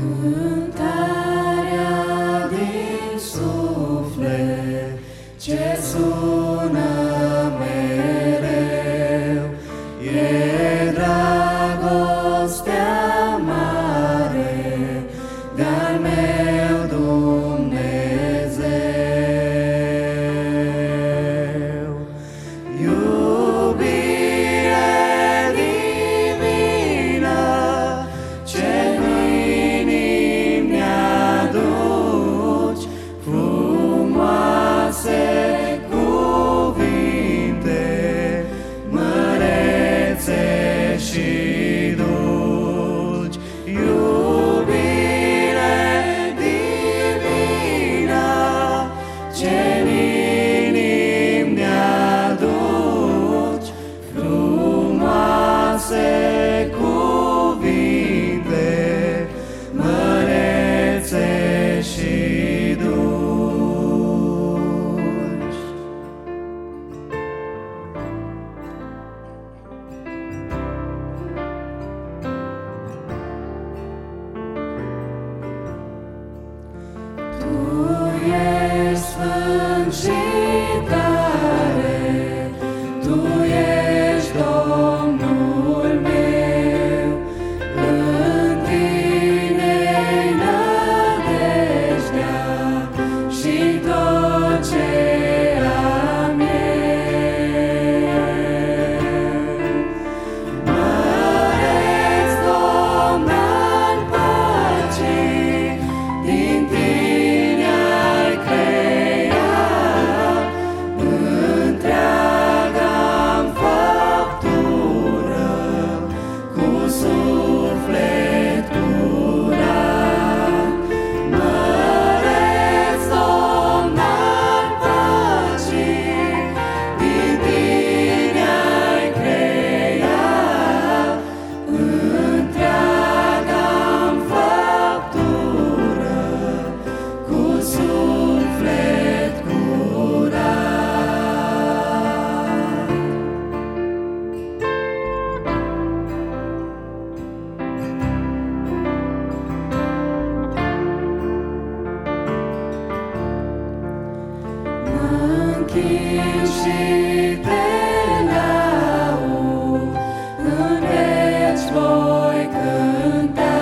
Cântarea din suflet ce sună mereu e dragostea mare de-al meu Dumnezeu. Iubire divină ce-n inimi mi-aduci, frumoase cuvinte, mărețe și dulci. Iubire divină ce-n inimi mi-aduci, frumoase cuvinte, mărețe și dulci. Tu ești sfânt și tare, Tu ești Domnul meu, în Tine-i nădejdea și tot ce am eu. Măreț Domn al păcii, din Tine ai creat întreaga-mi făptură cu suflet curat. Măreț Domn al păcii, din Tine ai creat întreaga-mi făptură cu suflet curat. Mă-nchin și te laud, în veci voi cânta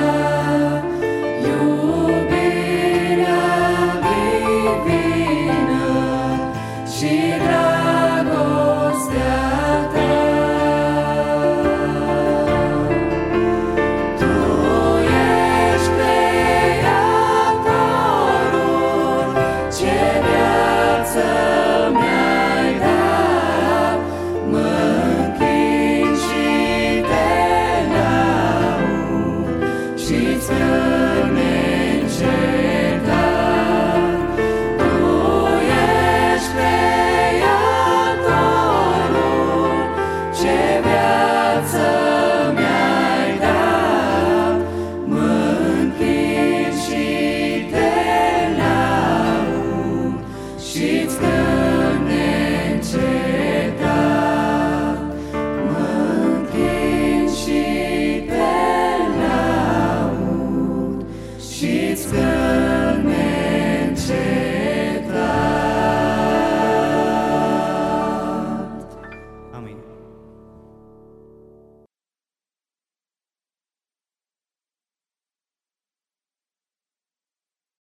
iubirea divină și